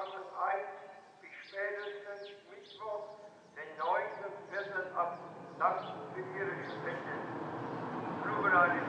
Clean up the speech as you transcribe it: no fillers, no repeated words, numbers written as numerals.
tragen es ein, bis spätestens Mittwoch, den 9.4. ab. Dank für Ihre Spende. Blumenreine